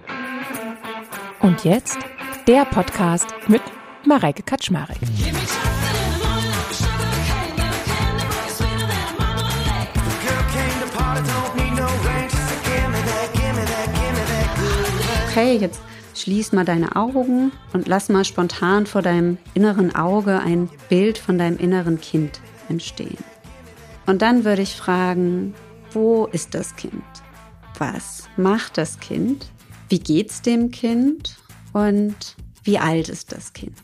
Und jetzt der Podcast mit Mareike Kaczmarek. Okay, jetzt schließ mal deine Augen und lass mal spontan vor deinem inneren Auge ein Bild von deinem inneren Kind entstehen. Und dann würde ich fragen, wo ist das Kind? Was macht das Kind? Wie geht's dem Kind? Und wie alt ist das Kind?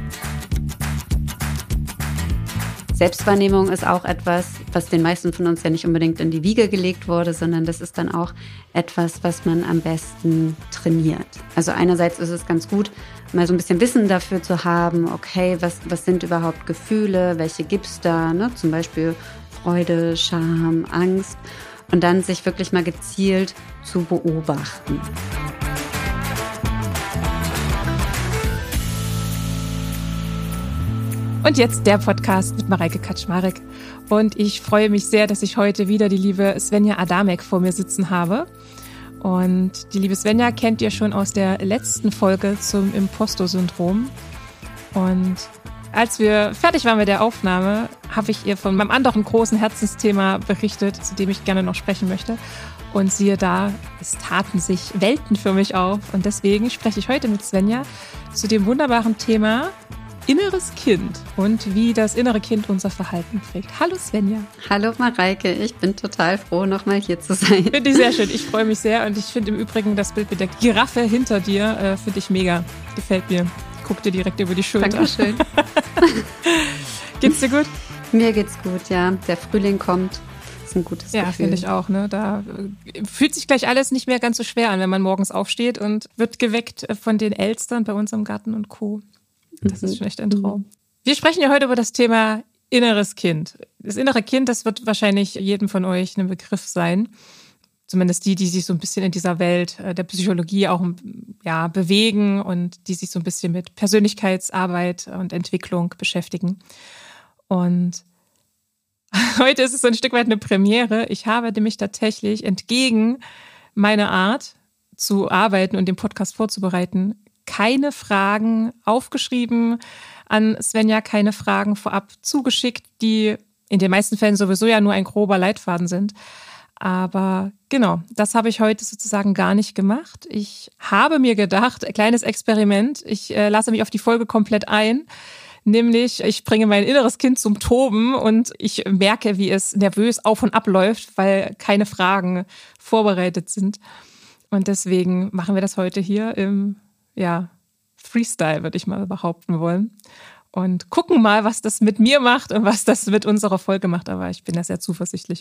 Selbstwahrnehmung ist auch etwas, was den meisten von uns ja nicht unbedingt in die Wiege gelegt wurde, sondern das ist dann auch etwas, was man am besten trainiert. Also einerseits ist es ganz gut, mal so ein bisschen Wissen dafür zu haben, okay, was sind überhaupt Gefühle, welche gibt's da, ne? Zum Beispiel Freude, Scham, Angst und dann sich wirklich mal gezielt zu beobachten. Und jetzt der Podcast mit Mareike Kaczmarek. Und ich freue mich sehr, dass ich heute wieder die liebe Svenja Adamek vor mir sitzen habe. Und die liebe Svenja kennt ihr schon aus der letzten Folge zum Impostor-Syndrom. Und als wir fertig waren mit der Aufnahme, habe ich ihr von meinem anderen großen Herzensthema berichtet, zu dem ich gerne noch sprechen möchte. Und siehe da, es taten sich Welten für mich auf. Und deswegen spreche ich heute mit Svenja zu dem wunderbaren Thema inneres Kind und wie das innere Kind unser Verhalten prägt. Hallo Svenja. Hallo Mareike, ich bin total froh, nochmal hier zu sein. Finde ich sehr schön, ich freue mich sehr und ich finde im Übrigen das Bild mit der Giraffe hinter dir, finde ich mega. Gefällt mir. Guck dir direkt über die Schulter. Dankeschön. Geht's dir gut? Mir geht's gut, ja. Der Frühling kommt. Das ist ein gutes Gefühl. Ja, finde ich auch. Ne? Da fühlt sich gleich alles nicht mehr ganz so schwer an, wenn man morgens aufsteht und wird geweckt von den Elstern bei uns im Garten und Co. Das ist schon echt ein Traum. Wir sprechen ja heute über das Thema inneres Kind. Das innere Kind, das wird wahrscheinlich jedem von euch ein Begriff sein. Zumindest die sich so ein bisschen in dieser Welt der Psychologie auch bewegen und die sich so ein bisschen mit Persönlichkeitsarbeit und Entwicklung beschäftigen. Und heute ist es so ein Stück weit eine Premiere. Ich habe nämlich tatsächlich entgegen meiner Art zu arbeiten und den Podcast vorzubereiten, keine Fragen aufgeschrieben an Svenja, keine Fragen vorab zugeschickt, die in den meisten Fällen sowieso ja nur ein grober Leitfaden sind. Aber genau, das habe ich heute sozusagen gar nicht gemacht. Ich habe mir gedacht, ein kleines Experiment, ich lasse mich auf die Folge komplett ein, nämlich ich bringe mein inneres Kind zum Toben und ich merke, wie es nervös auf und ab läuft, weil keine Fragen vorbereitet sind. Und deswegen machen wir das heute hier im Freestyle, würde ich mal behaupten wollen. Und gucken mal, was das mit mir macht und was das mit unserer Folge macht. Aber ich bin da sehr zuversichtlich.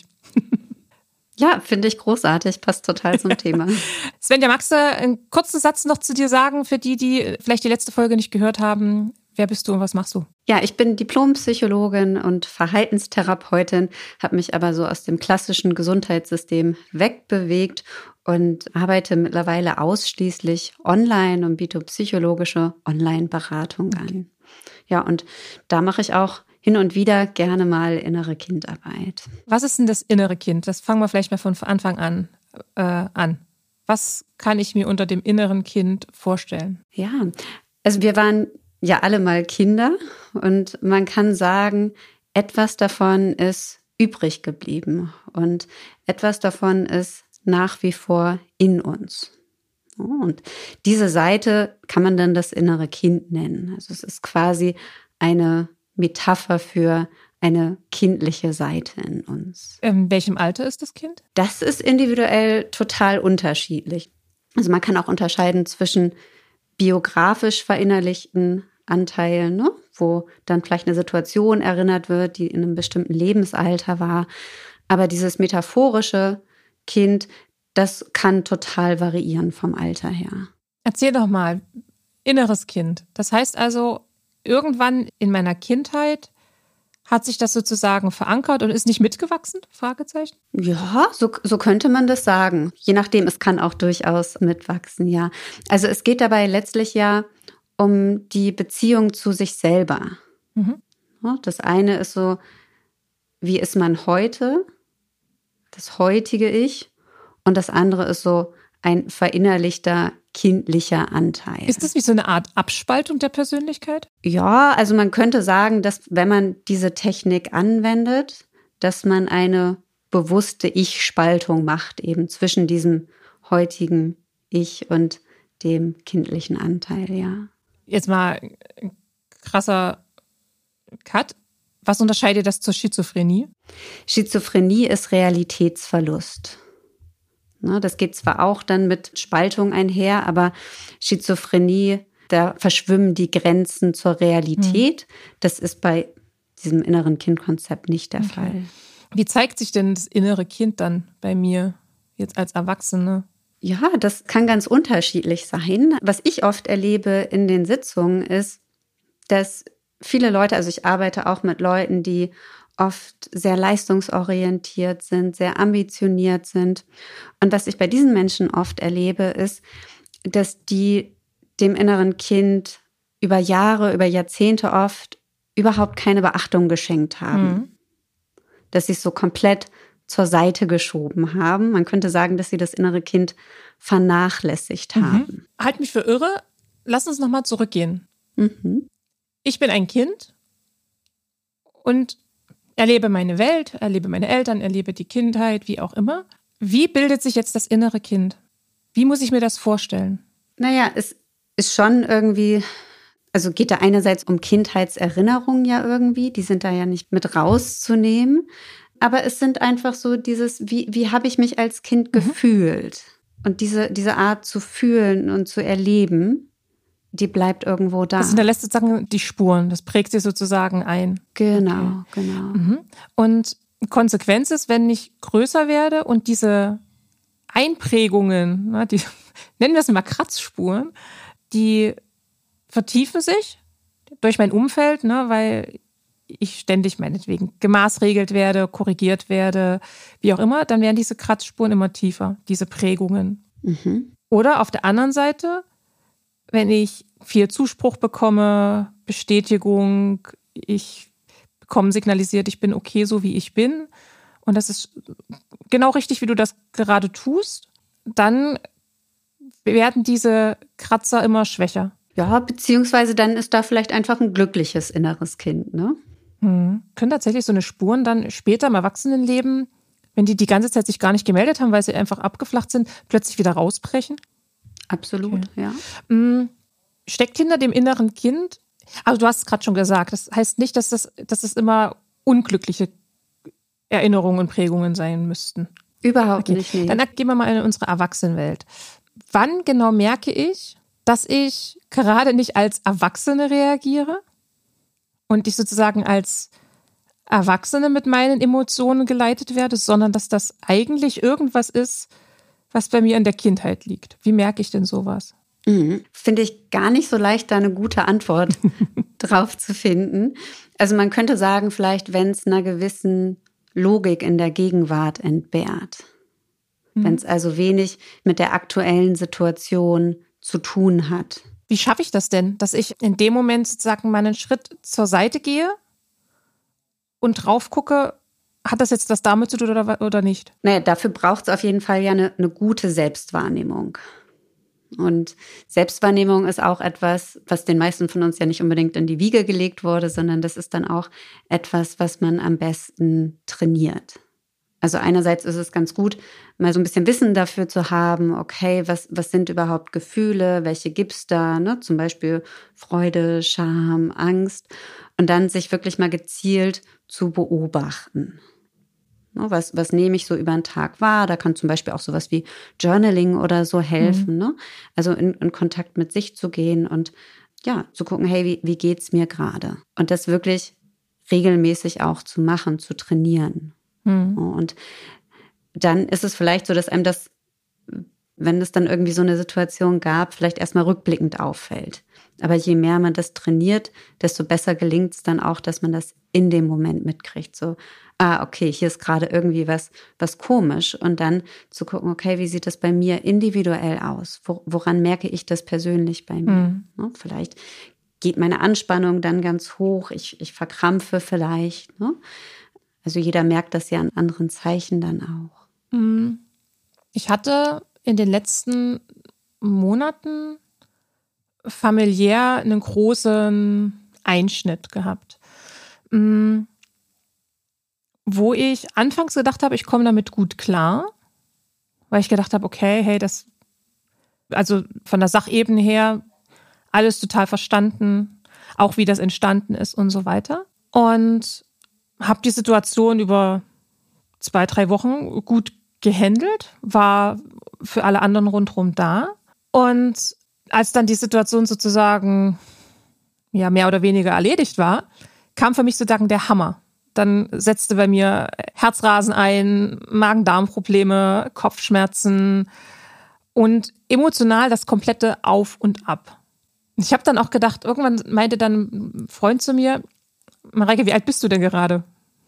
Ja, finde ich großartig. Passt total zum Thema. Svenja, magst du einen kurzen Satz noch zu dir sagen, für die vielleicht die letzte Folge nicht gehört haben? Wer bist du und was machst du? Ja, ich bin Diplompsychologin und Verhaltenstherapeutin, habe mich aber so aus dem klassischen Gesundheitssystem wegbewegt und arbeite mittlerweile ausschließlich online und biete psychologische Online-Beratung an. Ja, und da mache ich auch hin und wieder gerne mal innere Kindarbeit. Was ist denn das innere Kind? Das fangen wir vielleicht mal von Anfang an. Was kann ich mir unter dem inneren Kind vorstellen? Ja, also wir waren ja alle mal Kinder und man kann sagen, etwas davon ist übrig geblieben und etwas davon ist nach wie vor in uns. Und diese Seite kann man dann das innere Kind nennen. Also es ist quasi eine Metapher für eine kindliche Seite in uns. In welchem Alter ist das Kind? Das ist individuell total unterschiedlich. Also man kann auch unterscheiden zwischen biografisch verinnerlichten Anteilen, ne, wo dann vielleicht eine Situation erinnert wird, die in einem bestimmten Lebensalter war. Aber dieses metaphorische Kind, das kann total variieren vom Alter her. Erzähl doch mal, inneres Kind. Das heißt also, irgendwann in meiner Kindheit hat sich das sozusagen verankert und ist nicht mitgewachsen? Fragezeichen. Ja, so könnte man das sagen. Je nachdem, es kann auch durchaus mitwachsen, ja. Also es geht dabei letztlich ja um die Beziehung zu sich selber. Mhm. Das eine ist so, wie ist man heute? Das heutige Ich. Und das andere ist so ein verinnerlichter kindlicher Anteil. Ist das wie so eine Art Abspaltung der Persönlichkeit? Ja, also man könnte sagen, dass wenn man diese Technik anwendet, dass man eine bewusste Ich-Spaltung macht, eben zwischen diesem heutigen Ich und dem kindlichen Anteil, ja. Jetzt mal ein krasser Cut. Was unterscheidet das zur Schizophrenie? Schizophrenie ist Realitätsverlust. Das geht zwar auch dann mit Spaltung einher, aber Schizophrenie, da verschwimmen die Grenzen zur Realität. Das ist bei diesem inneren Kind-Konzept nicht der Fall. Wie zeigt sich denn das innere Kind dann bei mir jetzt als Erwachsene? Ja, das kann ganz unterschiedlich sein. Was ich oft erlebe in den Sitzungen ist, dass viele Leute, also ich arbeite auch mit Leuten, die oft sehr leistungsorientiert sind, sehr ambitioniert sind. Und was ich bei diesen Menschen oft erlebe, ist, dass die dem inneren Kind über Jahre, über Jahrzehnte oft überhaupt keine Beachtung geschenkt haben. Dass sie es so komplett zur Seite geschoben haben. Man könnte sagen, dass sie das innere Kind vernachlässigt haben. Halt mich für irre. Lass uns nochmal zurückgehen. Ich bin ein Kind und erlebe meine Welt, erlebe meine Eltern, erlebe die Kindheit, wie auch immer. Wie bildet sich jetzt das innere Kind? Wie muss ich mir das vorstellen? Naja, es ist schon irgendwie, also geht da einerseits um Kindheitserinnerungen ja irgendwie, die sind da ja nicht mit rauszunehmen. Aber es sind einfach so dieses, wie habe ich mich als Kind gefühlt? Und diese Art zu fühlen und zu erleben, die bleibt irgendwo da. Das hinterlässt sozusagen die Spuren, das prägt sich sozusagen ein. Genau, genau. Und Konsequenz ist, wenn ich größer werde und diese Einprägungen, die nennen wir es mal Kratzspuren, die vertiefen sich durch mein Umfeld, weil ich ständig meinetwegen gemaßregelt werde, korrigiert werde, wie auch immer, dann werden diese Kratzspuren immer tiefer, diese Prägungen. Oder auf der anderen Seite, wenn ich viel Zuspruch bekomme, Bestätigung, ich bekomme signalisiert, ich bin okay, so wie ich bin, und das ist genau richtig, wie du das gerade tust, dann werden diese Kratzer immer schwächer. Ja, beziehungsweise dann ist da vielleicht einfach ein glückliches inneres Kind, ne? Können tatsächlich so eine Spuren dann später im Erwachsenenleben, wenn die ganze Zeit sich gar nicht gemeldet haben, weil sie einfach abgeflacht sind, plötzlich wieder rausbrechen? Absolut, ja. Steckt hinter dem inneren Kind, also du hast es gerade schon gesagt, das heißt nicht, dass das immer unglückliche Erinnerungen und Prägungen sein müssten. Überhaupt nicht. Nee. Dann gehen wir mal in unsere Erwachsenenwelt. Wann genau merke ich, dass ich gerade nicht als Erwachsene reagiere und ich sozusagen als Erwachsene mit meinen Emotionen geleitet werde, sondern dass das eigentlich irgendwas ist, was bei mir in der Kindheit liegt? Wie merke ich denn sowas? Finde ich gar nicht so leicht, da eine gute Antwort drauf zu finden. Also man könnte sagen, vielleicht, wenn es einer gewissen Logik in der Gegenwart entbehrt. Wenn es also wenig mit der aktuellen Situation zu tun hat. Wie schaffe ich das denn, dass ich in dem Moment sozusagen mal einen Schritt zur Seite gehe und drauf gucke, hat das jetzt was damit zu tun oder nicht? Naja, dafür braucht es auf jeden Fall ja eine gute Selbstwahrnehmung. Und Selbstwahrnehmung ist auch etwas, was den meisten von uns ja nicht unbedingt in die Wiege gelegt wurde, sondern das ist dann auch etwas, was man am besten trainiert. Also einerseits ist es ganz gut, mal so ein bisschen Wissen dafür zu haben, okay, was sind überhaupt Gefühle, welche gibt's da, ne? Zum Beispiel Freude, Scham, Angst, und dann sich wirklich mal gezielt zu beobachten. Was nehme ich so über den Tag wahr? Da kann zum Beispiel auch sowas wie Journaling oder so helfen, ne? Also in Kontakt mit sich zu gehen und ja, zu gucken, hey, wie geht's mir gerade? Und das wirklich regelmäßig auch zu machen, zu trainieren. Und dann ist es vielleicht so, dass einem das, wenn es dann irgendwie so eine Situation gab, vielleicht erstmal rückblickend auffällt. Aber je mehr man das trainiert, desto besser gelingt es dann auch, dass man das in dem Moment mitkriegt. So, okay, hier ist gerade irgendwie was komisch. Und dann zu gucken, okay, wie sieht das bei mir individuell aus? Woran merke ich das persönlich bei mir? Ne? Vielleicht geht meine Anspannung dann ganz hoch. Ich verkrampfe vielleicht. Ne? Also jeder merkt das ja an anderen Zeichen dann auch. Ich hatte in den letzten Monaten familiär einen großen Einschnitt gehabt, wo ich anfangs gedacht habe, ich komme damit gut klar, weil ich gedacht habe, okay, hey, also von der Sachebene her alles total verstanden, auch wie das entstanden ist und so weiter. Und habe die Situation über 2-3 Wochen gut gehandelt, war für alle anderen rundherum da. Und als dann die Situation sozusagen ja mehr oder weniger erledigt war, kam für mich sozusagen der Hammer. Dann setzte bei mir Herzrasen ein, Magen-Darm-Probleme, Kopfschmerzen und emotional das komplette Auf und Ab. Ich habe dann auch gedacht, irgendwann meinte dann ein Freund zu mir, Mareike, wie alt bist du denn gerade?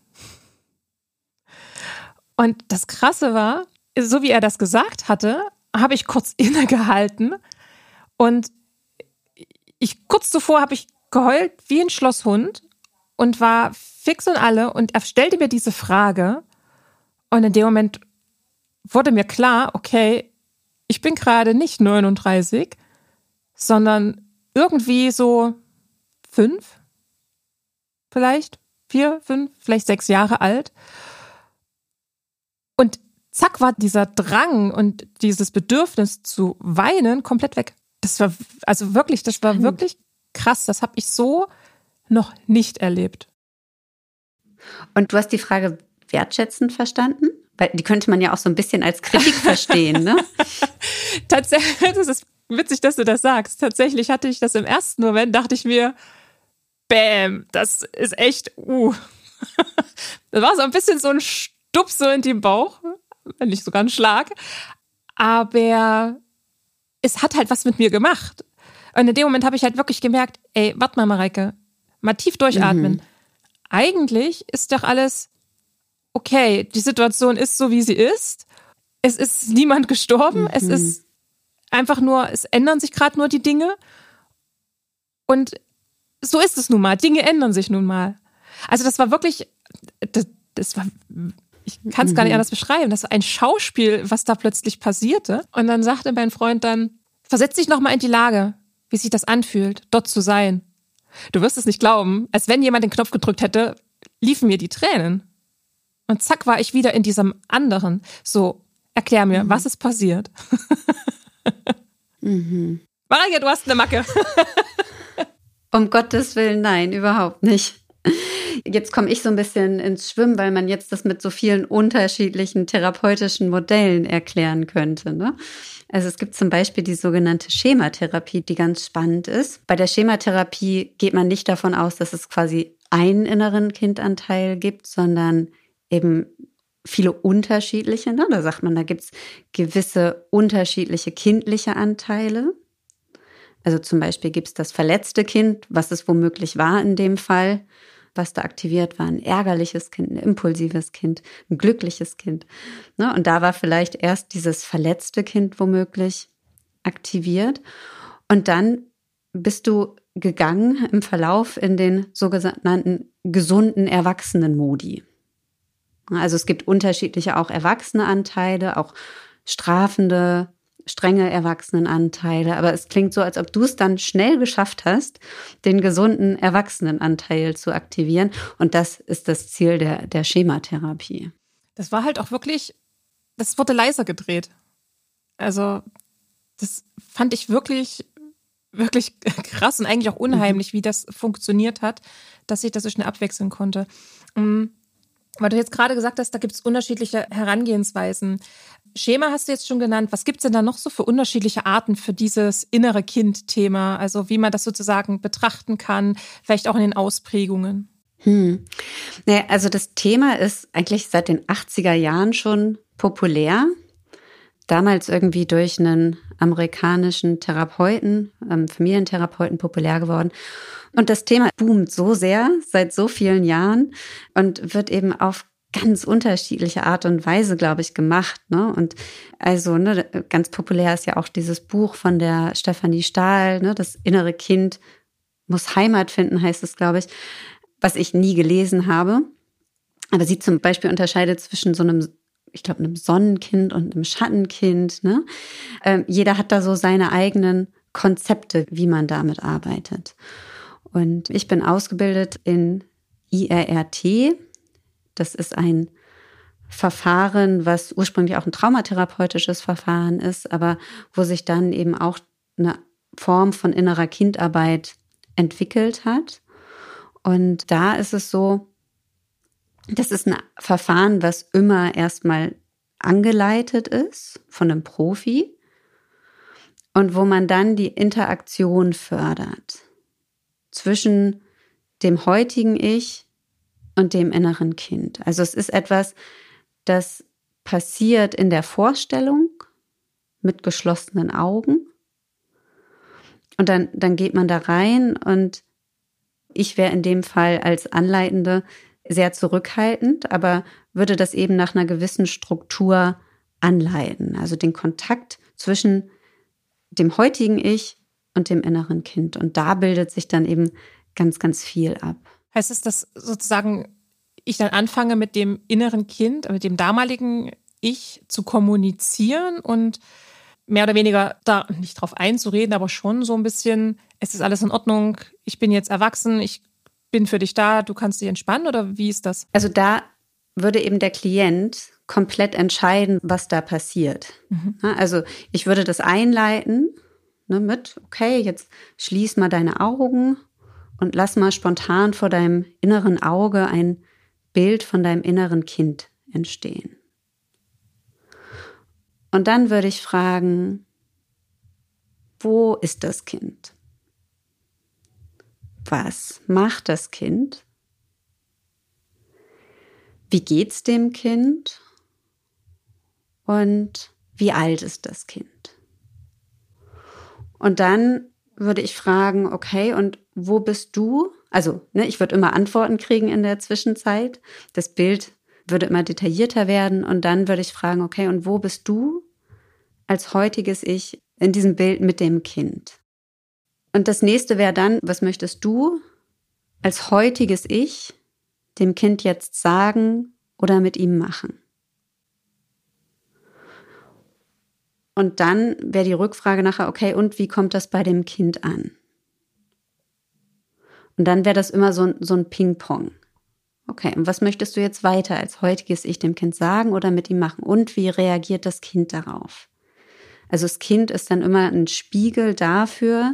Und das Krasse war, so wie er das gesagt hatte, habe ich kurz innegehalten und kurz zuvor habe ich geheult wie ein Schlosshund und war fix und alle und er stellte mir diese Frage und in dem Moment wurde mir klar, okay, ich bin gerade nicht 39, sondern irgendwie so 5, vielleicht 4, 5, vielleicht 6 Jahre alt. Und zack war dieser Drang und dieses Bedürfnis zu weinen komplett weg. Das war wirklich krass. Das habe ich so noch nicht erlebt. Und du hast die Frage wertschätzend verstanden? Weil die könnte man ja auch so ein bisschen als Kritik verstehen, ne? Tatsächlich, das ist witzig, dass du das sagst. Tatsächlich hatte ich das im ersten Moment, dachte ich mir, bäm, das ist echt, Das war so ein bisschen so ein Stups so in den Bauch, nicht sogar ein Schlag. Aber es hat halt was mit mir gemacht. Und in dem Moment habe ich halt wirklich gemerkt, ey, warte mal, Mareike, mal tief durchatmen. Mhm. Eigentlich ist doch alles okay. Die Situation ist so, wie sie ist. Es ist niemand gestorben. Es ist einfach nur, es ändern sich gerade nur die Dinge. Und so ist es nun mal. Dinge ändern sich nun mal. Also das war wirklich, das war, ich kann es gar nicht anders beschreiben. Das war ein Schauspiel, was da plötzlich passierte. Und dann sagte mein Freund dann, versetz dich nochmal in die Lage, wie sich das anfühlt, dort zu sein. Du wirst es nicht glauben, als wenn jemand den Knopf gedrückt hätte, liefen mir die Tränen. Und zack, war ich wieder in diesem anderen. So, erklär mir, was ist passiert? Mareike, du hast eine Macke. Um Gottes Willen, nein, überhaupt nicht. Jetzt komme ich so ein bisschen ins Schwimmen, weil man jetzt das mit so vielen unterschiedlichen therapeutischen Modellen erklären könnte, ne? Also es gibt zum Beispiel die sogenannte Schematherapie, die ganz spannend ist. Bei der Schematherapie geht man nicht davon aus, dass es quasi einen inneren Kindanteil gibt, sondern eben viele unterschiedliche. Ne? Da sagt man, da gibt es gewisse unterschiedliche kindliche Anteile. Also zum Beispiel gibt es das verletzte Kind, was es womöglich war in dem Fall, was da aktiviert war, ein ärgerliches Kind, ein impulsives Kind, ein glückliches Kind. Ne? Und da war vielleicht erst dieses verletzte Kind womöglich aktiviert. Und dann bist du gegangen im Verlauf in den sogenannten gesunden Erwachsenen-Modi. Also es gibt unterschiedliche auch Erwachsene-Anteile, auch strafende, strenge Erwachsenenanteile, aber es klingt so, als ob du es dann schnell geschafft hast, den gesunden Erwachsenenanteil zu aktivieren. Und das ist das Ziel der Schematherapie. Das war halt auch wirklich, das wurde leiser gedreht. Also das fand ich wirklich, wirklich krass und eigentlich auch unheimlich, wie das funktioniert hat, dass ich das so schnell abwechseln konnte. Weil du jetzt gerade gesagt hast, da gibt es unterschiedliche Herangehensweisen. Schema hast du jetzt schon genannt. Was gibt es denn da noch so für unterschiedliche Arten für dieses innere Kind-Thema? Also wie man das sozusagen betrachten kann, vielleicht auch in den Ausprägungen? Naja, also das Thema ist eigentlich seit den 80er Jahren schon populär. Damals irgendwie durch einen amerikanischen Therapeuten, Familientherapeuten populär geworden. Und das Thema boomt so sehr seit so vielen Jahren und wird eben auf ganz unterschiedliche Art und Weise, glaube ich, gemacht. Ne? Und also ganz populär ist ja auch dieses Buch von der Stefanie Stahl, ne? Das innere Kind muss Heimat finden, heißt es, glaube ich, was ich nie gelesen habe. Aber sie zum Beispiel unterscheidet zwischen so einem ich glaube, einem Sonnenkind und einem Schattenkind. Ne? Jeder hat da so seine eigenen Konzepte, wie man damit arbeitet. Und ich bin ausgebildet in IRRT. Das ist ein Verfahren, was ursprünglich auch ein traumatherapeutisches Verfahren ist, aber wo sich dann eben auch eine Form von innerer Kindarbeit entwickelt hat. Und da ist es so, das ist ein Verfahren, was immer erstmal angeleitet ist von einem Profi und wo man dann die Interaktion fördert zwischen dem heutigen Ich und dem inneren Kind. Also es ist etwas, das passiert in der Vorstellung mit geschlossenen Augen. Und dann geht man da rein und ich wäre in dem Fall als Anleitende sehr zurückhaltend, aber würde das eben nach einer gewissen Struktur anleiten. Also den Kontakt zwischen dem heutigen Ich und dem inneren Kind. Und da bildet sich dann eben ganz, ganz viel ab. Heißt es, dass sozusagen ich dann anfange mit dem inneren Kind, mit dem damaligen Ich zu kommunizieren und mehr oder weniger da nicht drauf einzureden, aber schon so ein bisschen, es ist alles in Ordnung, ich bin jetzt erwachsen, ich bin für dich da, du kannst dich entspannen oder wie ist das? Also da würde eben der Klient komplett entscheiden, was da passiert. Also ich würde das einleiten, ne, mit, okay, jetzt schließ mal deine Augen und lass mal spontan vor deinem inneren Auge ein Bild von deinem inneren Kind entstehen. Und dann würde ich fragen, wo ist das Kind? Was macht das Kind? Wie geht's dem Kind? Und wie alt ist das Kind? Und dann würde ich fragen, okay, und wo bist du? Also, ich würde immer Antworten kriegen in der Zwischenzeit. Das Bild würde immer detaillierter werden und dann würde ich fragen, okay, und wo bist du als heutiges Ich in diesem Bild mit dem Kind? Und das nächste wäre dann, was möchtest du als heutiges Ich dem Kind jetzt sagen oder mit ihm machen? Und dann wäre die Rückfrage nachher, okay, und wie kommt das bei dem Kind an? Und dann wäre das immer so ein Ping-Pong. Okay, und was möchtest du jetzt weiter als heutiges Ich dem Kind sagen oder mit ihm machen? Und wie reagiert das Kind darauf? Also das Kind ist dann immer ein Spiegel dafür,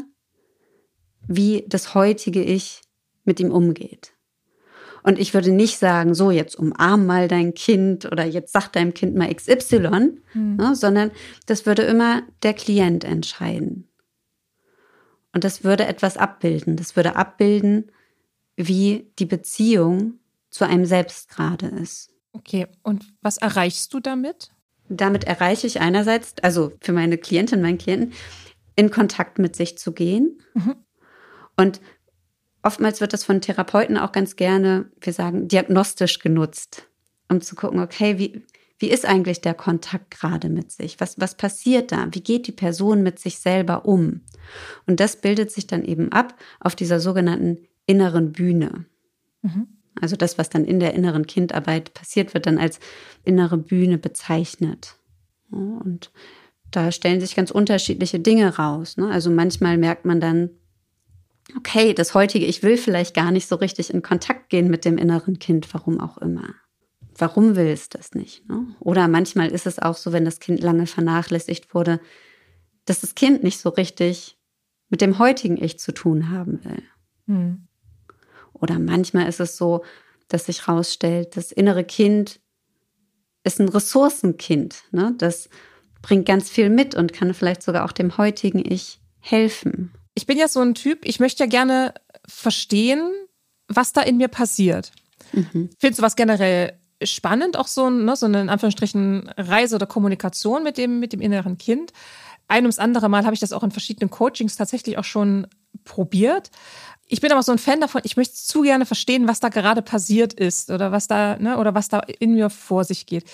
wie das heutige Ich mit ihm umgeht. Und ich würde nicht sagen, so jetzt umarm mal dein Kind oder jetzt sag deinem Kind mal XY, sondern das würde immer der Klient entscheiden. Und das würde etwas abbilden. Das würde abbilden, wie die Beziehung zu einem selbst gerade ist. Okay, und was erreichst du damit? Damit erreiche ich einerseits, also für meine Klientin, meinen Klienten, in Kontakt mit sich zu gehen. Und oftmals wird das von Therapeuten auch ganz gerne, wir sagen, diagnostisch genutzt, um zu gucken, okay, wie ist eigentlich der Kontakt gerade mit sich? Was passiert da? Wie geht die Person mit sich selber um? Und das bildet sich dann eben ab auf dieser sogenannten inneren Bühne. Also das, was dann in der inneren Kindarbeit passiert, wird dann als innere Bühne bezeichnet. Und da stellen sich ganz unterschiedliche Dinge raus. Also manchmal merkt man dann, okay, das heutige Ich will vielleicht gar nicht so richtig in Kontakt gehen mit dem inneren Kind, warum auch immer. Warum will es das nicht? Oder manchmal ist es auch so, wenn das Kind lange vernachlässigt wurde, dass das Kind nicht so richtig mit dem heutigen Ich zu tun haben will. Oder manchmal ist es so, dass sich herausstellt, das innere Kind ist ein Ressourcenkind. Das bringt ganz viel mit und kann vielleicht sogar auch dem heutigen Ich helfen. Ich bin ja so ein Typ, ich möchte ja gerne verstehen, was da in mir passiert. Findest du was generell spannend, auch so eine in Anführungsstrichen Reise oder Kommunikation mit dem inneren Kind? Ein ums andere Mal habe ich das auch in verschiedenen Coachings tatsächlich auch schon probiert. Ich bin aber so ein Fan davon, ich möchte zu gerne verstehen, was da gerade passiert ist oder was da in mir vor sich geht.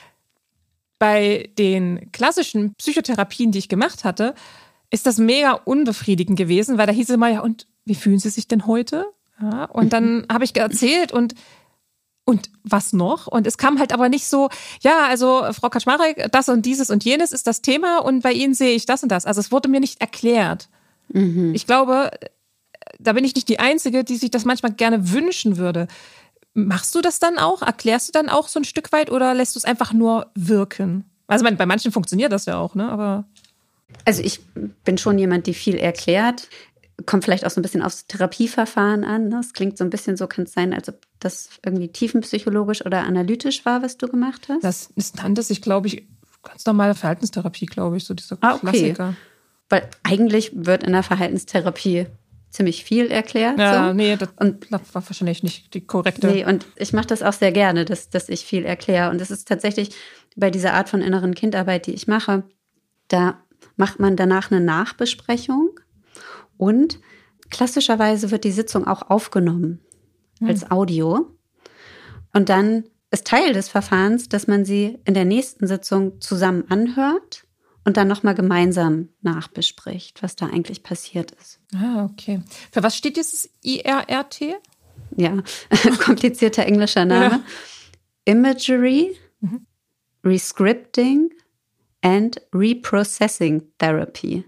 Bei den klassischen Psychotherapien, die ich gemacht hatte, ist das mega unbefriedigend gewesen, weil da hieß es immer, ja, und wie fühlen Sie sich denn heute? Ja, und dann habe ich erzählt und Und was noch? Und es kam halt aber nicht so, ja, also Frau Kaczmarek, das und dieses und jenes ist das Thema und bei Ihnen sehe ich das und das. Also es wurde mir nicht erklärt. Ich glaube, da bin ich nicht die Einzige, die sich das manchmal gerne wünschen würde. Machst du das dann auch? Erklärst du dann auch so ein Stück weit oder lässt du es einfach nur wirken? Also bei manchen funktioniert das ja auch, ne? Aber also ich bin schon jemand, die viel erklärt. Kommt vielleicht auch so ein bisschen aufs Therapieverfahren an. Ne? Es klingt so ein bisschen so, kann es sein, als ob das irgendwie tiefenpsychologisch oder analytisch war, was du gemacht hast? das nannte sich, glaube ich, ganz normale Verhaltenstherapie, glaube ich, so dieser Okay. Klassiker. Weil eigentlich wird in der Verhaltenstherapie ziemlich viel erklärt. Ja, so. nee, das Und war wahrscheinlich nicht die korrekte. nee, und ich mache das auch sehr gerne, dass ich viel erkläre. Und es ist tatsächlich bei dieser Art von inneren Kindarbeit, die ich mache, da macht man danach eine Nachbesprechung und klassischerweise wird die Sitzung auch aufgenommen als Audio. Und dann ist Teil des Verfahrens, dass man sie in der nächsten Sitzung zusammen anhört und dann nochmal gemeinsam nachbespricht, was da eigentlich passiert ist. Ah, okay. Für was steht dieses IRRT? Ja, komplizierter englischer Name. Ja. Imagery, Rescripting and Reprocessing Therapy.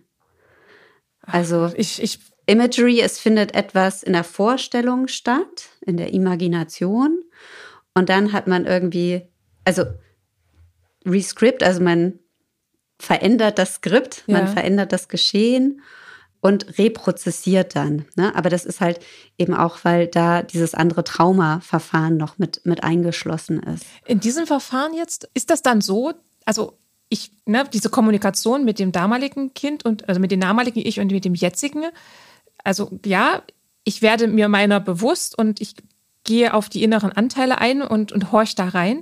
Also Imagery, es findet etwas in der Vorstellung statt, in der Imagination. Und dann hat man irgendwie, also Rescript, also man verändert das Skript, man verändert das Geschehen und reprozessiert dann. Ne? Aber das ist halt eben auch, weil da dieses andere Traumaverfahren noch mit eingeschlossen ist. In diesem Verfahren jetzt, ist das dann so, also diese Kommunikation mit dem damaligen Kind und also mit dem damaligen Ich und mit dem jetzigen, also ja, ich werde mir meiner bewusst und ich gehe auf die inneren Anteile ein und horch da rein.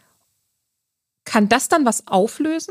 Kann das dann was auflösen?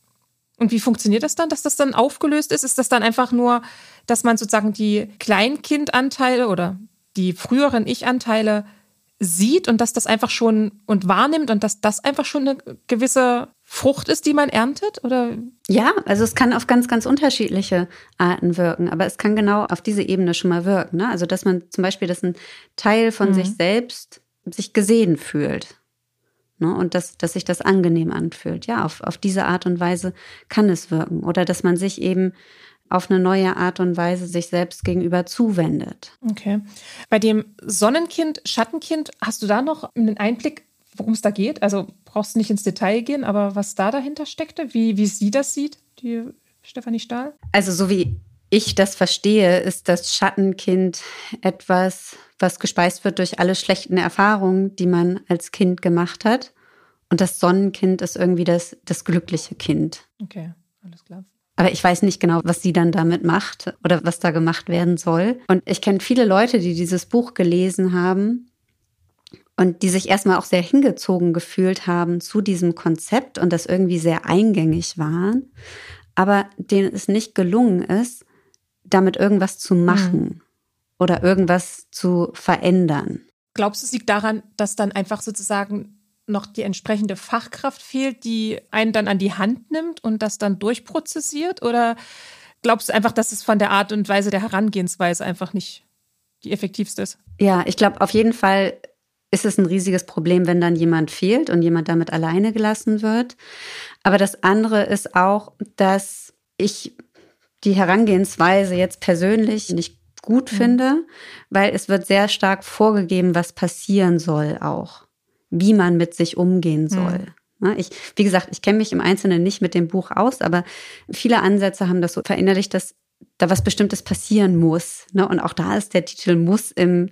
Und wie funktioniert das dann, dass das dann aufgelöst ist? Ist das dann einfach nur, dass man sozusagen die Kleinkindanteile oder die früheren Ich-Anteile sieht und dass das einfach schon und wahrnimmt und dass das einfach schon eine gewisse Frucht ist, die man erntet? Oder? Ja, also es kann auf ganz, ganz unterschiedliche Arten wirken, aber es kann genau auf diese Ebene schon mal wirken. Ne? Also dass man zum Beispiel, dass ein Teil von sich selbst sich gesehen fühlt. Ne? Und dass sich das angenehm anfühlt. Ja, auf diese Art und Weise kann es wirken. Oder dass man sich eben auf eine neue Art und Weise sich selbst gegenüber zuwendet. Okay. Bei dem Sonnenkind, Schattenkind, hast du da noch einen Einblick, worum es da geht? Also brauchst du nicht ins Detail gehen, aber was da dahinter steckte, wie sie das sieht, die Stefanie Stahl? Also so wie ich das verstehe, ist das Schattenkind etwas, was gespeist wird durch alle schlechten Erfahrungen, die man als Kind gemacht hat. Und das Sonnenkind ist irgendwie das glückliche Kind. Okay, alles klar. Aber ich weiß nicht genau, was sie dann damit macht oder was da gemacht werden soll. Und ich kenne viele Leute, die dieses Buch gelesen haben und die sich erstmal auch sehr hingezogen gefühlt haben zu diesem Konzept und das irgendwie sehr eingängig waren, aber denen es nicht gelungen ist, damit irgendwas zu machen oder irgendwas zu verändern. Glaubst du, es liegt daran, dass dann einfach sozusagen noch die entsprechende Fachkraft fehlt, die einen dann an die Hand nimmt und das dann durchprozessiert? Oder glaubst du einfach, dass es von der Art und Weise der Herangehensweise einfach nicht die effektivste ist? Ja, ich glaube, auf jeden Fall ist es ein riesiges Problem, wenn dann jemand fehlt und jemand damit alleine gelassen wird. Aber das andere ist auch, dass ich die Herangehensweise jetzt persönlich nicht gut finde, weil es wird sehr stark vorgegeben, was passieren soll auch, wie man mit sich umgehen soll. Wie gesagt, ich kenne mich im Einzelnen nicht mit dem Buch aus, aber viele Ansätze haben das so verinnerlicht, dass da was Bestimmtes passieren muss. Ne? Und auch da ist der Titel muss im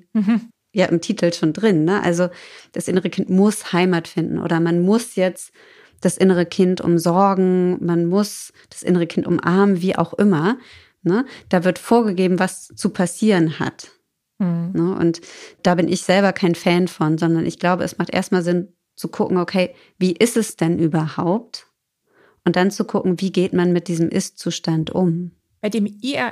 Titel schon drin. Ne? Also das innere Kind muss Heimat finden oder man muss jetzt das innere Kind umsorgen, man muss das innere Kind umarmen, wie auch immer. Ne? Da wird vorgegeben, was zu passieren hat. Ne? Und da bin ich selber kein Fan von, sondern ich glaube, es macht erstmal Sinn zu gucken, okay, wie ist es denn überhaupt? Und dann zu gucken, wie geht man mit diesem Ist-Zustand um? Bei dem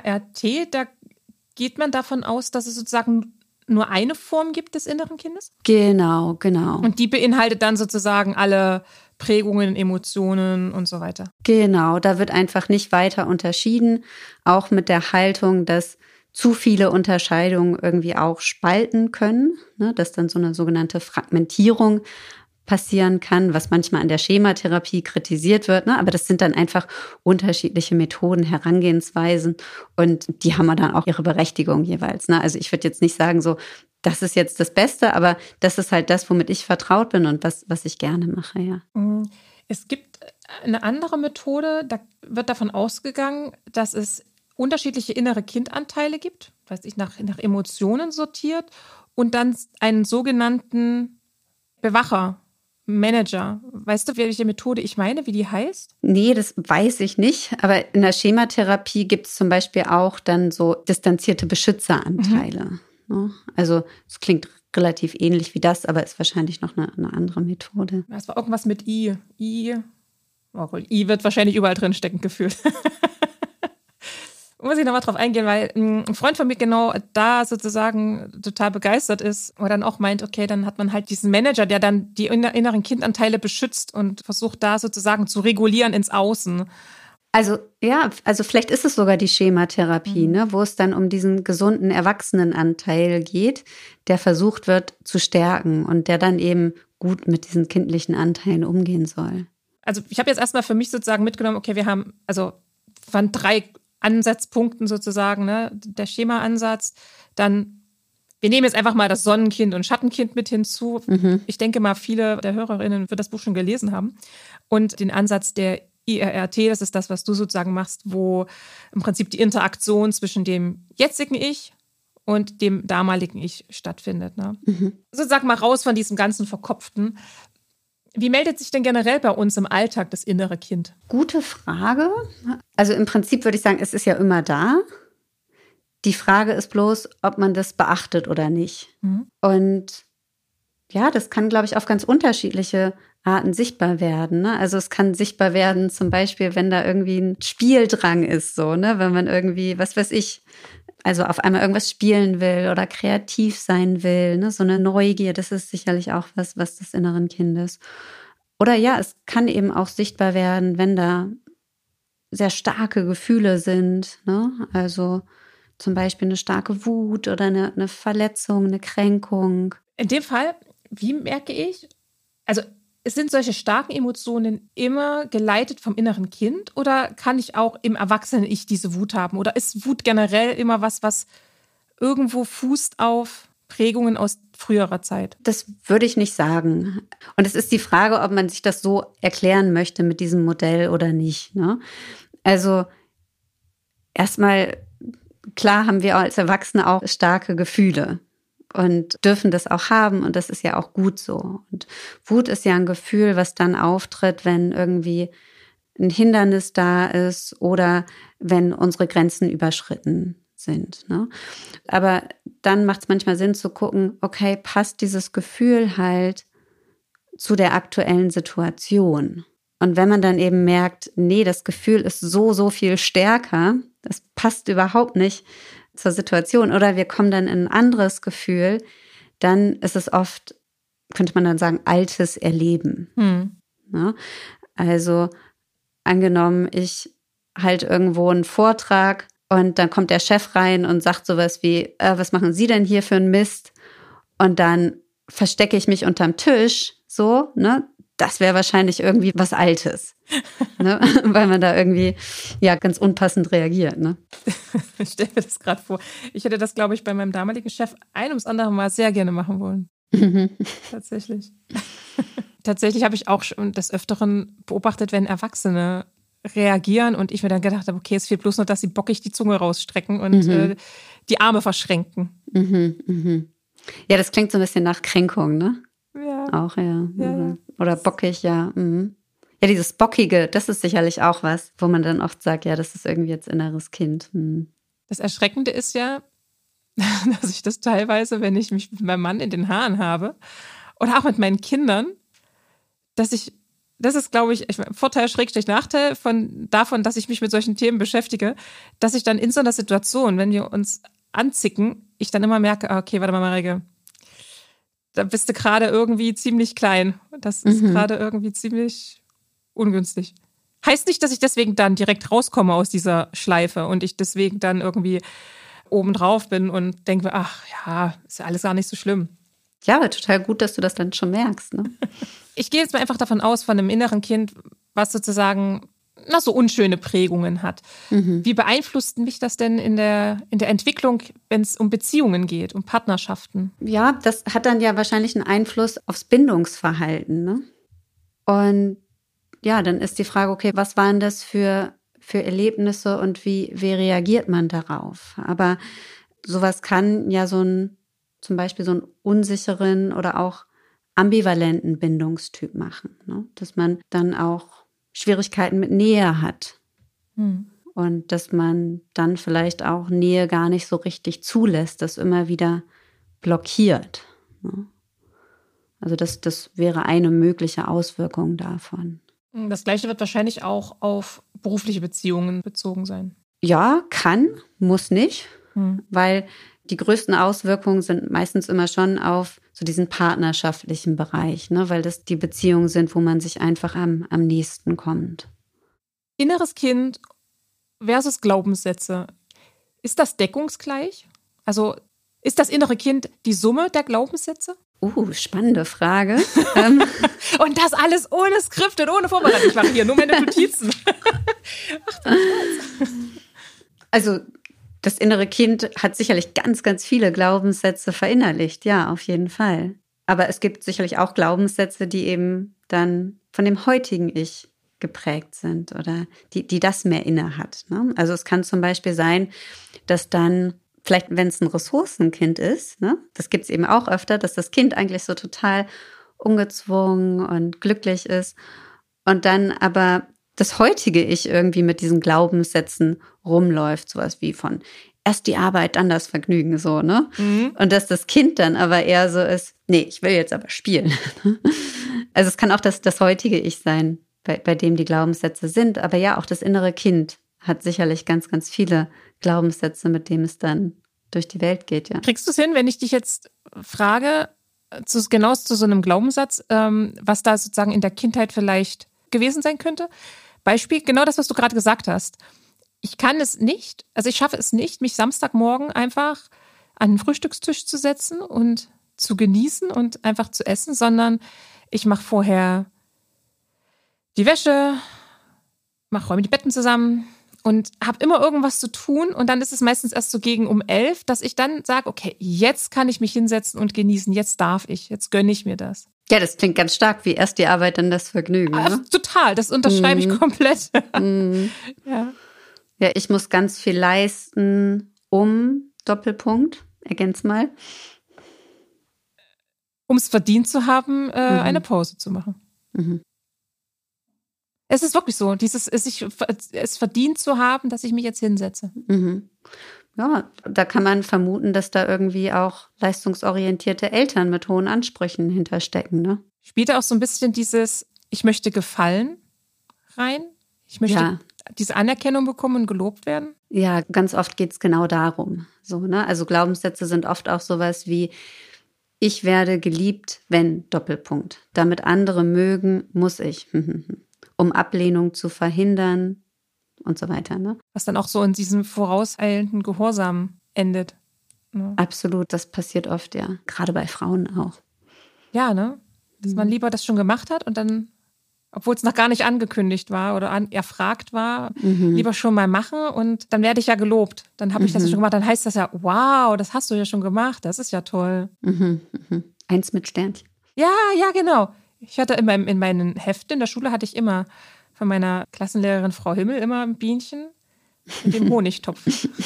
IRRT, da geht man davon aus, dass es sozusagen nur eine Form gibt des inneren Kindes? Genau. Und die beinhaltet dann sozusagen alle Prägungen, Emotionen und so weiter? Genau, da wird einfach nicht weiter unterschieden, auch mit der Haltung, dass zu viele Unterscheidungen irgendwie auch spalten können, ne, dass dann so eine sogenannte Fragmentierung passieren kann, was manchmal an der Schematherapie kritisiert wird, ne? Aber das sind dann einfach unterschiedliche Methoden, Herangehensweisen und die haben dann auch ihre Berechtigung jeweils, ne? Also ich würde jetzt nicht sagen so, das ist jetzt das Beste, aber das ist halt das, womit ich vertraut bin und was ich gerne mache, ja. Es gibt eine andere Methode, da wird davon ausgegangen, dass es unterschiedliche innere Kindanteile gibt, weiß ich, nach Emotionen sortiert und dann einen sogenannten Bewacher, Manager. Weißt du, welche Methode ich meine, wie die heißt? Nee, das weiß ich nicht. Aber in der Schematherapie gibt es zum Beispiel auch dann so distanzierte Beschützeranteile. Mhm. Also es klingt relativ ähnlich wie das, aber ist wahrscheinlich noch eine andere Methode. Das war irgendwas mit I. I wird wahrscheinlich überall drin stecken gefühlt. Muss ich nochmal drauf eingehen, weil ein Freund von mir genau da sozusagen total begeistert ist und dann auch meint, okay, dann hat man halt diesen Manager, der dann die inneren Kindanteile beschützt und versucht da sozusagen zu regulieren ins Außen. Also ja, also vielleicht ist es sogar die Schematherapie, ne, wo es dann um diesen gesunden Erwachsenenanteil geht, der versucht wird zu stärken und der dann eben gut mit diesen kindlichen Anteilen umgehen soll. Also ich habe jetzt erstmal für mich sozusagen mitgenommen, okay, wir haben also von 3 Ansatzpunkten sozusagen, ne? Der Schema-Ansatz, dann, wir nehmen jetzt einfach mal das Sonnenkind und Schattenkind mit hinzu. Ich denke mal, viele der HörerInnen wird das Buch schon gelesen haben. Und den Ansatz der IRRT, das ist das, was du sozusagen machst, wo im Prinzip die Interaktion zwischen dem jetzigen Ich und dem damaligen Ich stattfindet. Ne? Sozusagen mal raus von diesem ganzen Verkopften. Wie meldet sich denn generell bei uns im Alltag das innere Kind? Gute Frage. Also im Prinzip würde ich sagen, es ist ja immer da. Die Frage ist bloß, ob man das beachtet oder nicht. Und ja, das kann, glaube ich, auf ganz unterschiedliche Arten sichtbar werden. Ne? Also es kann sichtbar werden, zum Beispiel, wenn da irgendwie ein Spieldrang ist, so, ne? Wenn man irgendwie, was weiß ich, also auf einmal irgendwas spielen will oder kreativ sein will, ne? So eine Neugier, das ist sicherlich auch was des inneren Kindes. Oder ja, es kann eben auch sichtbar werden, wenn da sehr starke Gefühle sind, ne? Also zum Beispiel eine starke Wut oder eine Verletzung, eine Kränkung. In dem Fall, wie merke ich, also sind solche starken Emotionen immer geleitet vom inneren Kind oder kann ich auch im Erwachsenen-Ich diese Wut haben? Oder ist Wut generell immer was irgendwo fußt auf Prägungen aus früherer Zeit? Das würde ich nicht sagen. Und es ist die Frage, ob man sich das so erklären möchte mit diesem Modell oder nicht, ne? Also erstmal, klar haben wir als Erwachsene auch starke Gefühle. Und dürfen das auch haben und das ist ja auch gut so. Und Wut ist ja ein Gefühl, was dann auftritt, wenn irgendwie ein Hindernis da ist oder wenn unsere Grenzen überschritten sind, ne? Aber dann macht es manchmal Sinn zu gucken, okay, passt dieses Gefühl halt zu der aktuellen Situation? Und wenn man dann eben merkt, nee, das Gefühl ist so viel stärker, das passt überhaupt nicht zur Situation oder wir kommen dann in ein anderes Gefühl, dann ist es oft, könnte man dann sagen, altes Erleben. Ja? Also angenommen, ich halte irgendwo einen Vortrag und dann kommt der Chef rein und sagt sowas wie, was machen Sie denn hier für einen Mist? Und dann verstecke ich mich unterm Tisch, so, ne? Das wäre wahrscheinlich irgendwie was Altes, ne? Weil man da irgendwie ja ganz unpassend reagiert. Ne? Ich stelle mir das gerade vor. Ich hätte das, glaube ich, bei meinem damaligen Chef ein ums andere Mal sehr gerne machen wollen. Tatsächlich. Tatsächlich habe ich auch schon des Öfteren beobachtet, wenn Erwachsene reagieren und ich mir dann gedacht habe, okay, es fehlt bloß noch, dass sie bockig die Zunge rausstrecken und die Arme verschränken. Ja, das klingt so ein bisschen nach Kränkung, ne? Ja. Auch, ja. Oder bockig, ja. Ja, dieses Bockige, das ist sicherlich auch was, wo man dann oft sagt, ja, das ist irgendwie jetzt inneres Kind. Das Erschreckende ist ja, dass ich das teilweise, wenn ich mich mit meinem Mann in den Haaren habe oder auch mit meinen Kindern, das ist, glaube ich, Vorteil, Schrägstrich, Nachteil davon, dass ich mich mit solchen Themen beschäftige, dass ich dann in so einer Situation, wenn wir uns anzicken, ich dann immer merke, okay, warte mal, Mareike, da bist du gerade irgendwie ziemlich klein. Das ist gerade irgendwie ziemlich ungünstig. Heißt nicht, dass ich deswegen dann direkt rauskomme aus dieser Schleife und ich deswegen dann irgendwie obendrauf bin und denke, ach ja, ist ja alles gar nicht so schlimm. Ja, aber total gut, dass du das dann schon merkst. Ne? Ich gehe jetzt mal einfach davon aus, von einem inneren Kind, was sozusagen so unschöne Prägungen hat. Wie beeinflusst mich das denn in der Entwicklung, wenn es um Beziehungen geht, um Partnerschaften? Ja, das hat dann ja wahrscheinlich einen Einfluss aufs Bindungsverhalten. Ne? Und ja, dann ist die Frage, okay, was waren das für Erlebnisse und wie reagiert man darauf? Aber sowas kann ja zum Beispiel so einen unsicheren oder auch ambivalenten Bindungstyp machen, ne? Dass man dann auch Schwierigkeiten mit Nähe hat. Und dass man dann vielleicht auch Nähe gar nicht so richtig zulässt, das immer wieder blockiert. Ne? Also das wäre eine mögliche Auswirkung davon. Das Gleiche wird wahrscheinlich auch auf berufliche Beziehungen bezogen sein. Ja, kann, muss nicht, weil die größten Auswirkungen sind meistens immer schon auf so diesen partnerschaftlichen Bereich, ne? Weil das die Beziehungen sind, wo man sich einfach am nächsten kommt. Inneres Kind versus Glaubenssätze. Ist das deckungsgleich? Also ist das innere Kind die Summe der Glaubenssätze? Spannende Frage. Und das alles ohne Skript und ohne Vorbereitung. Ich mache hier nur meine Notizen. Ach, bin ich stolz. Also das innere Kind hat sicherlich ganz, ganz viele Glaubenssätze verinnerlicht. Ja, auf jeden Fall. Aber es gibt sicherlich auch Glaubenssätze, die eben dann von dem heutigen Ich geprägt sind oder die das mehr inne hat. Ne? Also es kann zum Beispiel sein, dass dann vielleicht, wenn es ein Ressourcenkind ist, ne, das gibt es eben auch öfter, dass das Kind eigentlich so total ungezwungen und glücklich ist und dann aber das heutige Ich irgendwie mit diesen Glaubenssätzen rumläuft, sowas wie von erst die Arbeit, dann das Vergnügen, so, ne? Und dass das Kind dann aber eher so ist, nee, ich will jetzt aber spielen. Also es kann auch das heutige Ich sein, bei dem die Glaubenssätze sind, aber ja, auch das innere Kind hat sicherlich ganz, ganz viele Glaubenssätze, mit denen es dann durch die Welt geht, ja. Kriegst du es hin, wenn ich dich jetzt frage, genau zu so einem Glaubenssatz, was da sozusagen in der Kindheit vielleicht gewesen sein könnte? Beispiel, genau das, was du gerade gesagt hast. Ich kann es nicht, also ich schaffe es nicht, mich Samstagmorgen einfach an den Frühstückstisch zu setzen und zu genießen und einfach zu essen, sondern ich mache vorher die Wäsche, räume die Betten zusammen und habe immer irgendwas zu tun. Und dann ist es meistens erst so gegen um 11, dass ich dann sage, okay, jetzt kann ich mich hinsetzen und genießen, jetzt darf ich, jetzt gönne ich mir das. Ja, das klingt ganz stark, wie erst die Arbeit, dann das Vergnügen. Ne? Total, das unterschreibe ich komplett. Ja. Ja, ich muss ganz viel leisten, Doppelpunkt, ergänz mal. Um es verdient zu haben, eine Pause zu machen. Es ist wirklich so, es verdient zu haben, dass ich mich jetzt hinsetze. Ja, da kann man vermuten, dass da irgendwie auch leistungsorientierte Eltern mit hohen Ansprüchen hinterstecken, ne? Spielt da auch so ein bisschen dieses, ich möchte gefallen rein? Ich möchte diese Anerkennung bekommen und gelobt werden? Ja, ganz oft geht es genau darum. So, ne? Also Glaubenssätze sind oft auch sowas wie, ich werde geliebt, wenn, Doppelpunkt. Damit andere mögen, muss ich. Um Ablehnung zu verhindern und so weiter. Ne? Was dann auch so in diesem vorauseilenden Gehorsam endet. Ne? Absolut, das passiert oft, ja. Gerade bei Frauen auch. Ja, ne? Dass man lieber das schon gemacht hat und dann, obwohl es noch gar nicht angekündigt war oder erfragt war, lieber schon mal machen und dann werde ich ja gelobt. Dann habe ich das ja schon gemacht. Dann heißt das ja, wow, das hast du ja schon gemacht. Das ist ja toll. 1 mit Sternchen. Ja, genau. Ich hatte immer in meinen Heften in der Schule hatte ich immer von meiner Klassenlehrerin Frau Himmel immer ein Bienchen mit dem Honigtopf.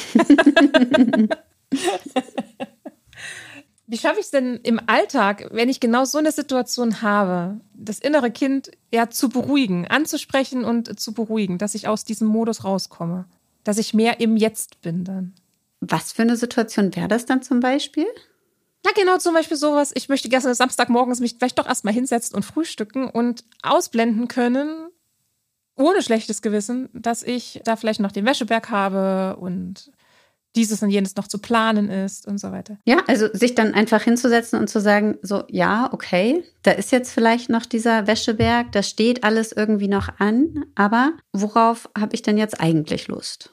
Wie schaffe ich es denn im Alltag, wenn ich genau so eine Situation habe, das innere Kind ja zu beruhigen, anzusprechen und zu beruhigen, dass ich aus diesem Modus rauskomme, dass ich mehr im Jetzt bin dann? Was für eine Situation wäre das dann zum Beispiel? Ja, genau, zum Beispiel sowas. Ich möchte gestern Samstagmorgens mich vielleicht doch erstmal hinsetzen und frühstücken und ausblenden können, ohne schlechtes Gewissen, dass ich da vielleicht noch den Wäscheberg habe und dieses und jenes noch zu planen ist und so weiter. Ja, also sich dann einfach hinzusetzen und zu sagen, so, ja, okay, da ist jetzt vielleicht noch dieser Wäscheberg, da steht alles irgendwie noch an, aber worauf habe ich denn jetzt eigentlich Lust?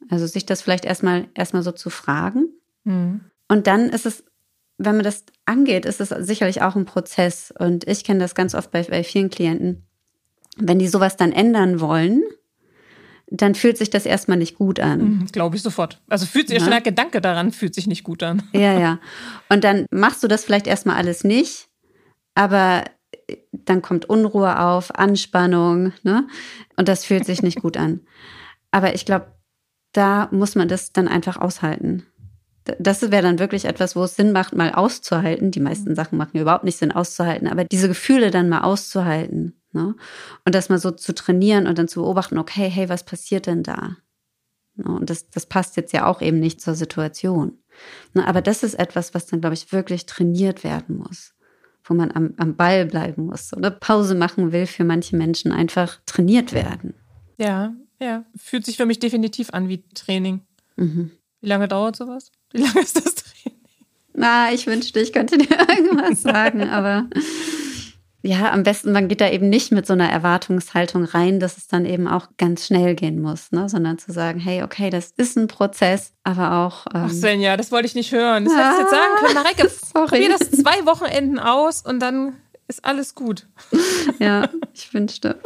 Also sich das vielleicht erstmal so zu fragen. Mhm. Und dann ist es, wenn man das angeht, ist es sicherlich auch ein Prozess. Und ich kenne das ganz oft bei vielen Klienten. Wenn die sowas dann ändern wollen, dann fühlt sich das erstmal nicht gut an. Glaube ich sofort. Also fühlt sich schon der Gedanke daran, fühlt sich nicht gut an. Ja. Und dann machst du das vielleicht erstmal alles nicht, aber dann kommt Unruhe auf, Anspannung, ne? Und das fühlt sich nicht gut an. Aber ich glaube, da muss man das dann einfach aushalten. Das wäre dann wirklich etwas, wo es Sinn macht, mal auszuhalten. Die meisten Sachen machen überhaupt nicht Sinn auszuhalten, aber diese Gefühle dann mal auszuhalten, ne? Und das mal so zu trainieren und dann zu beobachten, okay, hey, was passiert denn da? Und das passt jetzt ja auch eben nicht zur Situation. Aber das ist etwas, was dann, glaube ich, wirklich trainiert werden muss, wo man am Ball bleiben muss. Oder Pause machen will für manche Menschen einfach trainiert werden. Ja. Fühlt sich für mich definitiv an wie Training. Mhm. Wie lange dauert sowas? Wie lange ist das Training? Ich wünschte, ich könnte dir irgendwas sagen, aber ja, am besten, man geht da eben nicht mit so einer Erwartungshaltung rein, dass es dann eben auch ganz schnell gehen muss, ne? Sondern zu sagen, hey, okay, das ist ein Prozess, aber auch... Ach Svenja, das wollte ich nicht hören. Das hättest du jetzt sagen können, Mareike, probier das 2 Wochenenden aus und dann ist alles gut. Ja, ich wünschte.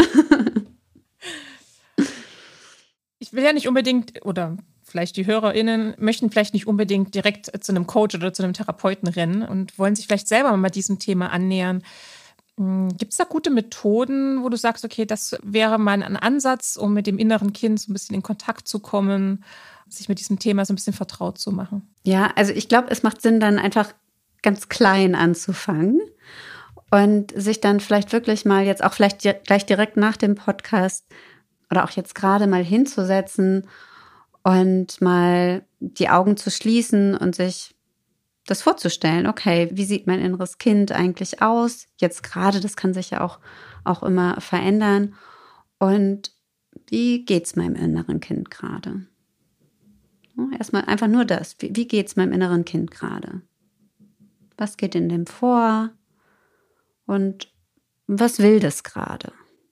Ich will ja nicht unbedingt, oder vielleicht die HörerInnen möchten vielleicht nicht unbedingt direkt zu einem Coach oder zu einem Therapeuten rennen und wollen sich vielleicht selber mal diesem Thema annähern. Gibt es da gute Methoden, wo du sagst, okay, das wäre mal ein Ansatz, um mit dem inneren Kind so ein bisschen in Kontakt zu kommen, sich mit diesem Thema so ein bisschen vertraut zu machen? Ja, also ich glaube, es macht Sinn, dann einfach ganz klein anzufangen und sich dann vielleicht wirklich mal jetzt auch vielleicht gleich direkt nach dem Podcast oder auch jetzt gerade mal hinzusetzen und mal die Augen zu schließen und sich das vorzustellen. Okay, wie sieht mein inneres Kind eigentlich aus? Jetzt gerade, das kann sich ja auch immer verändern. Und wie geht's meinem inneren Kind gerade? Erstmal einfach nur das. Wie geht's meinem inneren Kind gerade? Was geht in dem vor? Und was will das gerade?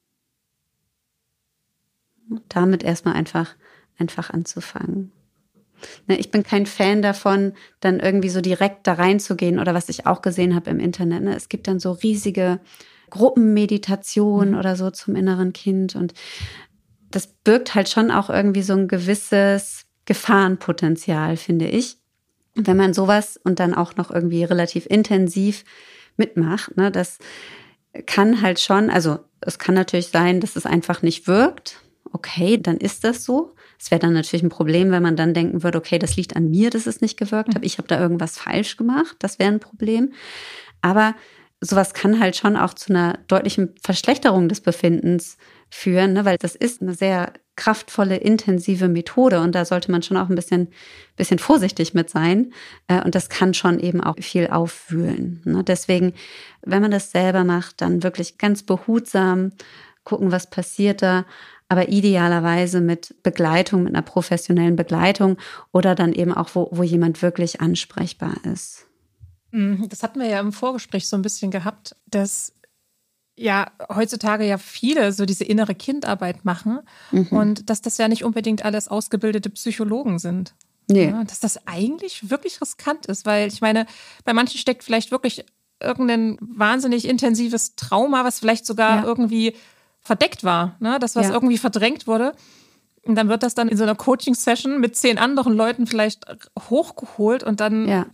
Damit erstmal einfach anzufangen. Ich bin kein Fan davon, dann irgendwie so direkt da reinzugehen oder was ich auch gesehen habe im Internet. Es gibt dann so riesige Gruppenmeditationen oder so zum inneren Kind und das birgt halt schon auch irgendwie so ein gewisses Gefahrenpotenzial, finde ich. Wenn man sowas und dann auch noch irgendwie relativ intensiv mitmacht, das kann halt schon, also es kann natürlich sein, dass es einfach nicht wirkt. Okay, dann ist das so. Es wäre dann natürlich ein Problem, wenn man dann denken würde, okay, das liegt an mir, dass es nicht gewirkt hat. Ich habe da irgendwas falsch gemacht. Das wäre ein Problem. Aber sowas kann halt schon auch zu einer deutlichen Verschlechterung des Befindens führen, weil das ist eine sehr kraftvolle, intensive Methode und da sollte man schon auch ein bisschen vorsichtig mit sein. Und das kann schon eben auch viel aufwühlen. Deswegen, wenn man das selber macht, dann wirklich ganz behutsam gucken, was passiert da. Aber idealerweise mit Begleitung, mit einer professionellen Begleitung oder dann eben auch, wo jemand wirklich ansprechbar ist. Das hatten wir ja im Vorgespräch so ein bisschen gehabt, dass ja heutzutage ja viele so diese innere Kindarbeit machen und dass das ja nicht unbedingt alles ausgebildete Psychologen sind. Nee. Ja, dass das eigentlich wirklich riskant ist, weil ich meine, bei manchen steckt vielleicht wirklich irgendein wahnsinnig intensives Trauma, was vielleicht sogar irgendwie verdeckt war, das, was irgendwie verdrängt wurde. Und dann wird das dann in so einer Coaching-Session mit 10 anderen Leuten vielleicht hochgeholt und dann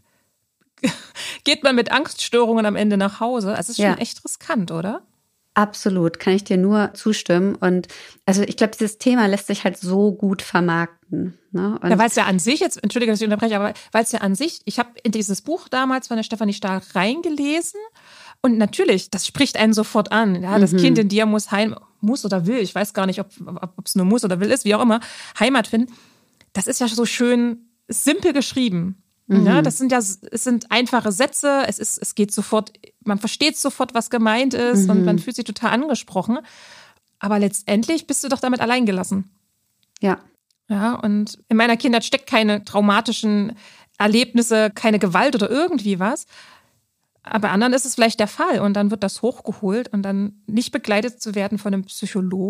geht man mit Angststörungen am Ende nach Hause. Also es ist schon echt riskant, oder? Absolut, kann ich dir nur zustimmen. Und also ich glaube, dieses Thema lässt sich halt so gut vermarkten. Und weil es ja an sich jetzt, entschuldige, dass ich unterbreche, aber weil es ja an sich, ich habe in dieses Buch damals von der Stefanie Stahl reingelesen. Und natürlich, das spricht einen sofort an. Ja, das Kind in dir muss oder will, ich weiß gar nicht, ob es nur muss oder will ist, wie auch immer, Heimat finden. Das ist ja so schön simpel geschrieben. Ja, es sind einfache Sätze, es geht sofort, man versteht sofort, was gemeint ist und man fühlt sich total angesprochen. Aber letztendlich bist du doch damit allein gelassen. Ja. Ja, und in meiner Kindheit steckt keine traumatischen Erlebnisse, keine Gewalt oder irgendwie was. Aber bei anderen ist es vielleicht der Fall und dann wird das hochgeholt und dann nicht begleitet zu werden von einem Psychologen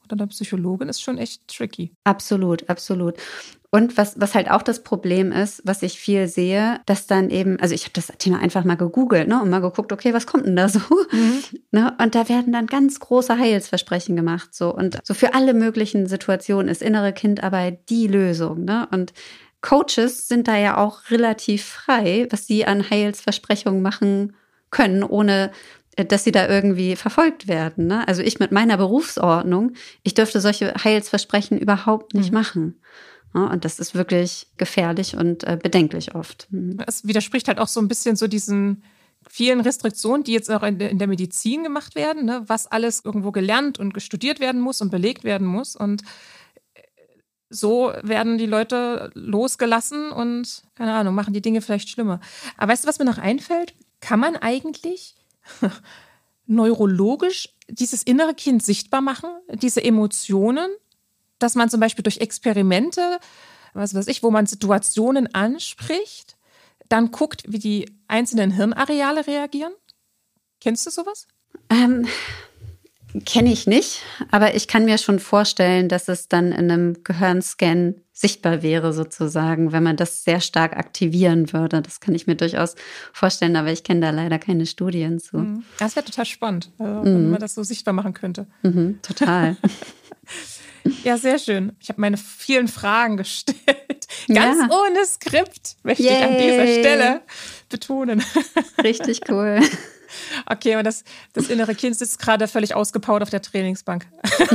oder einer Psychologin ist schon echt tricky. Absolut, absolut. Und was halt auch das Problem ist, was ich viel sehe, dass dann eben, also ich habe das Thema einfach mal gegoogelt, ne, und mal geguckt, okay, was kommt denn da so? Ne, und da werden dann ganz große Heilsversprechen gemacht. So. Und so für alle möglichen Situationen ist innere Kindarbeit die Lösung. Ne? Und Coaches sind da ja auch relativ frei, was sie an Heilsversprechungen machen können, ohne dass sie da irgendwie verfolgt werden. Ne? Also ich mit meiner Berufsordnung, ich dürfte solche Heilsversprechen überhaupt nicht machen. Ja, und das ist wirklich gefährlich und bedenklich oft. Es widerspricht halt auch so ein bisschen so diesen vielen Restriktionen, die jetzt auch in der Medizin gemacht werden, ne? Was alles irgendwo gelernt und studiert werden muss und belegt werden muss. Und so werden die Leute losgelassen und, keine Ahnung, machen die Dinge vielleicht schlimmer. Aber weißt du, was mir noch einfällt? Kann man eigentlich neurologisch dieses innere Kind sichtbar machen, diese Emotionen, dass man zum Beispiel durch Experimente, was weiß ich, wo man Situationen anspricht, dann guckt, wie die einzelnen Hirnareale reagieren? Kennst du sowas? Kenne ich nicht, aber ich kann mir schon vorstellen, dass es dann in einem Gehirnscan sichtbar wäre sozusagen, wenn man das sehr stark aktivieren würde. Das kann ich mir durchaus vorstellen, aber ich kenne da leider keine Studien zu. Das wäre total spannend, wenn man das so sichtbar machen könnte. Total. Ja, sehr schön. Ich habe meine vielen Fragen gestellt. Ganz ohne Skript, möchte ich an dieser Stelle betonen. Richtig cool. Okay, aber das innere Kind sitzt gerade völlig ausgepowert auf der Trainingsbank.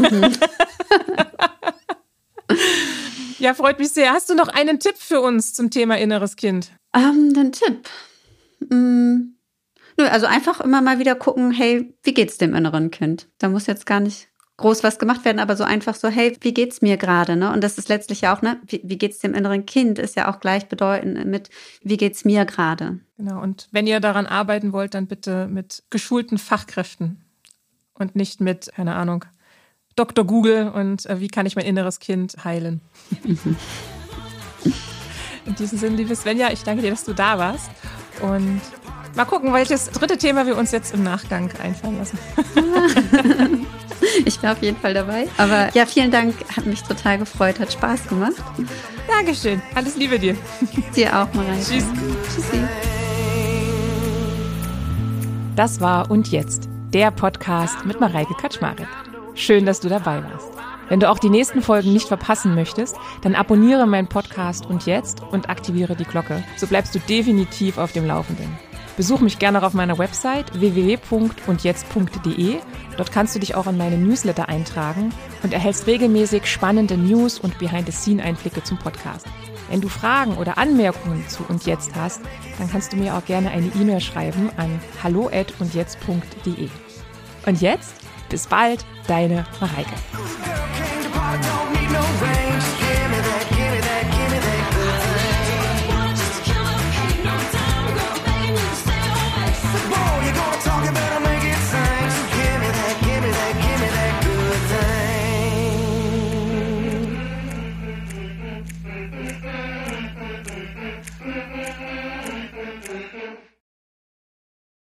Ja, freut mich sehr. Hast du noch einen Tipp für uns zum Thema inneres Kind? Einen Tipp? Nö, also einfach immer mal wieder gucken, hey, wie geht's dem inneren Kind? Da muss jetzt gar nicht groß was gemacht werden, aber so einfach so, hey, wie geht's mir gerade? Ne? Und das ist letztlich ja auch, ne, wie geht's dem inneren Kind, ist ja auch gleichbedeutend mit, wie geht's mir gerade? Genau, und wenn ihr daran arbeiten wollt, dann bitte mit geschulten Fachkräften und nicht mit, keine Ahnung, Dr. Google und wie kann ich mein inneres Kind heilen? In diesem Sinne, liebe Svenja, ich danke dir, dass du da warst und mal gucken, welches dritte Thema wir uns jetzt im Nachgang einfallen lassen. Ich war auf jeden Fall dabei. Aber ja, vielen Dank, hat mich total gefreut, hat Spaß gemacht. Dankeschön, alles Liebe dir. Dir auch, Mareike. Tschüss. Tschüssi. Das war Und Jetzt, der Podcast mit Mareike Kaczmarek. Schön, dass du dabei warst. Wenn du auch die nächsten Folgen nicht verpassen möchtest, dann abonniere meinen Podcast Und Jetzt und aktiviere die Glocke. So bleibst du definitiv auf dem Laufenden. Besuch mich gerne auch auf meiner Website www.undjetzt.de. Dort kannst du dich auch an meine Newsletter eintragen und erhältst regelmäßig spannende News und Behind-the-Scene-Einblicke zum Podcast. Wenn du Fragen oder Anmerkungen zu Und Jetzt hast, dann kannst du mir auch gerne eine E-Mail schreiben an hallo@undjetzt.de. Und jetzt, bis bald, deine Mareike.